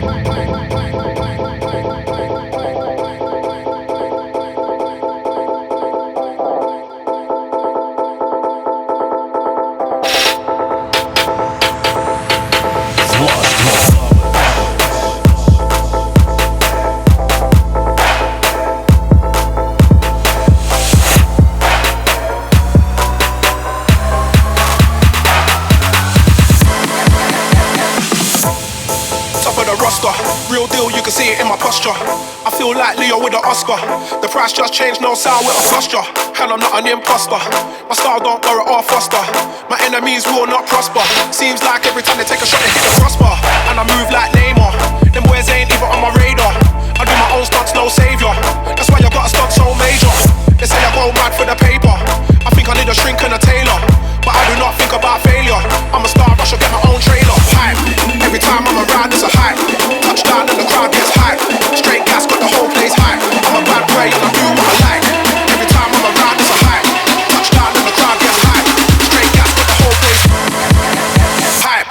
Real deal, you can see it in my posture. I feel like Leo with an Oscar. The price just changed, no sound with a posture. And I'm not an imposter. My style don't borrow or foster. My enemies will not prosper. Seems like every time they take a shot, they hit the crossbar. And I move like Neymar. Them boys ain't even on my radar. I do my own stunts, no savior. That's why I got a stunt so major. They say I go mad for the paper. I think I need a shrink and a tailor. But I do not think about failure. I'm a star, I should get my own trailer. Hype. Every time I'm around, it's a hype. Touchdown and the crowd gets hype. Straight gas, got the whole place hype. I'm a bad boy and I do what I like. Every time I'm around, it's a hype. Touchdown and the crowd gets hype. Straight gas, got the whole place hype.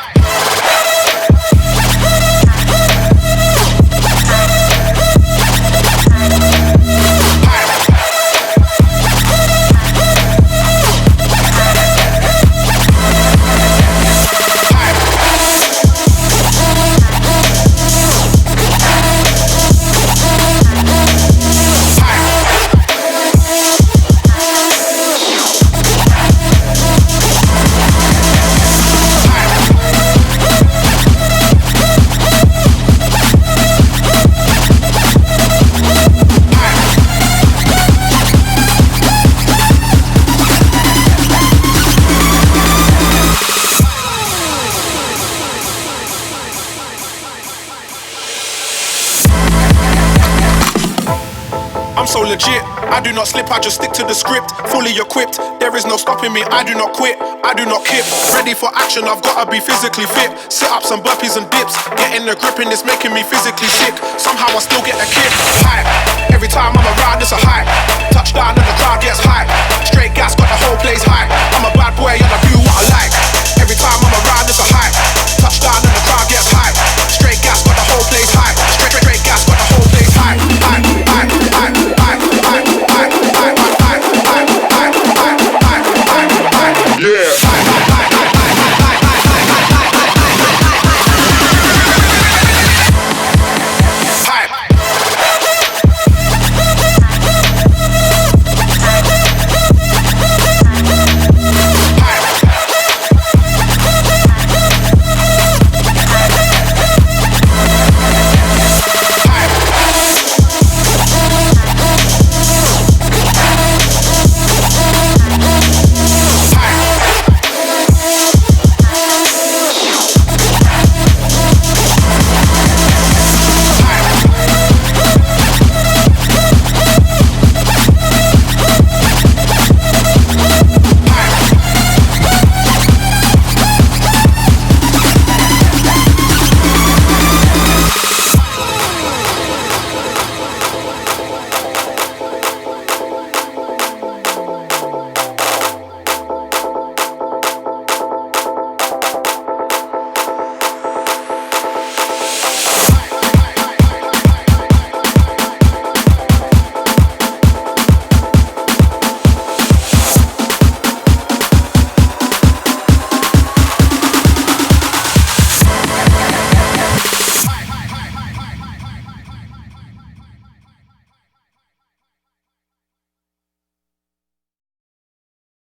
I'm so legit, I do not slip, I just stick to the script. Fully equipped, there is no stopping me, I do not quit, I do not kip. Ready for action, I've gotta be physically fit. Sit-ups and burpees and dips, getting the grip and it's making me physically sick. Somehow I still get a kick, hype. Every time I'm around, it's a hype. Touchdown and the crowd gets hype. Straight gas, got the whole place hype. I'm a bad boy and I do what I like. Every time I'm around, it's a hype. Touchdown and the crowd gets